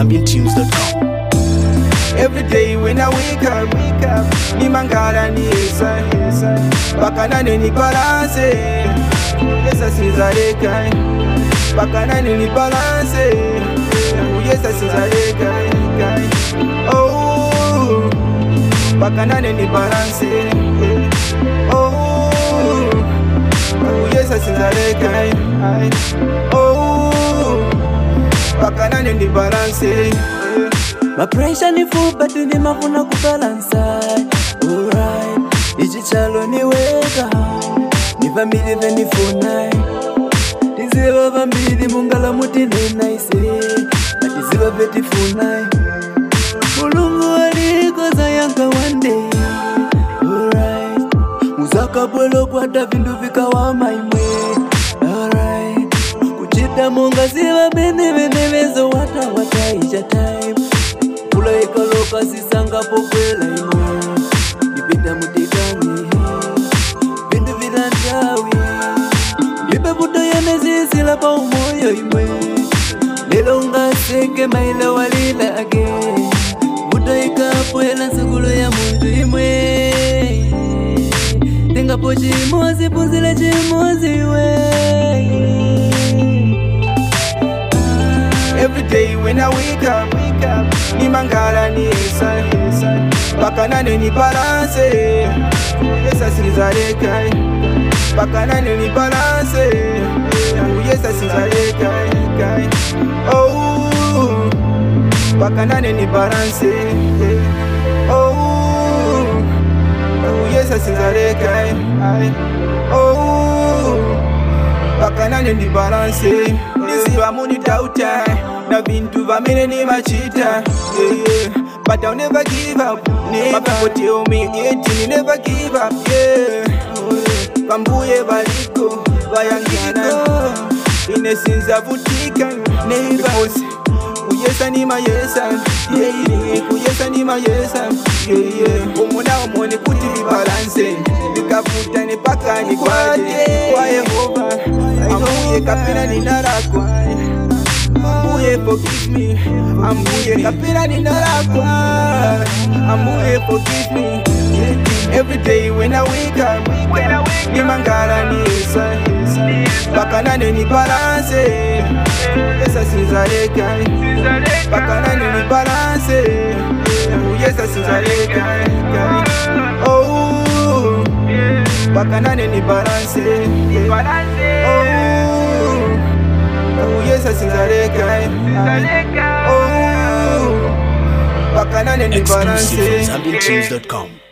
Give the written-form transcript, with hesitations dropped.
ZambianTunes.com. Every day when I wake up, ni mangala ni esa, bakana ni balance, yesa sinzareka, bakana ni balance, yesa sinzareka, oh, bakana ni balance, oh, yesa sinzareka, oh, bakana ni balance. My pressure ni full but ni mafuna kubalance. Alright, ichichalo ni weka ni family veni funa. Tiziva family mungala mutine nice. Tiziva veti funa. Mulungu aliko zayanga one day. Alright, muzaka bwelo kwa vindu vikawa maimwe. Alright, kuchita munga ziva bene bezo wata icha time. Kula ikaloka sisanga pokwela imwe. Nipita mutikani vindu vilantawi. Nipe buta ya nezisila pa umoyo imwe. Lelo ungaseke maila walila age. Buta ikapwela nsukulu ya mundu imwe. Tenga po chimozi punzile chimozi we. Every day when I wake up, ni mangala ni esa, bakana ni balance, yesa sinzareka, bakana ni balance, yesa sinzareka, oh, bakana ni balance, oh, yesa sinzareka, oh, bakana ni balance. Nisiba muni dauta, na bintu vamene ni machita, yeah. But I'll never give up, never. My people tell me, you never give up, yeah. Kambuye baliko, bayangana, innocence avutika, never. Because uyesa ni mayesa, yeah. Uyesa ni mayesa, yeah. Umuna umone kuti vibalance, vikavuta ni paka ni kwate, kwa Yehova. Ambuye kapena ni narakwa, Ambuye forgive me, Ambuye kapena ni narakwa, Ambuye forgive me. Every day when I wake up, ni mangala ni esa, bakana ni balance, yesa sinzareka, bakana ni balance, yesa sinzareka, oh, bakana ni balance, oh, yesa sinzareka, oh, bakana ni balance. ZambianTunes.com.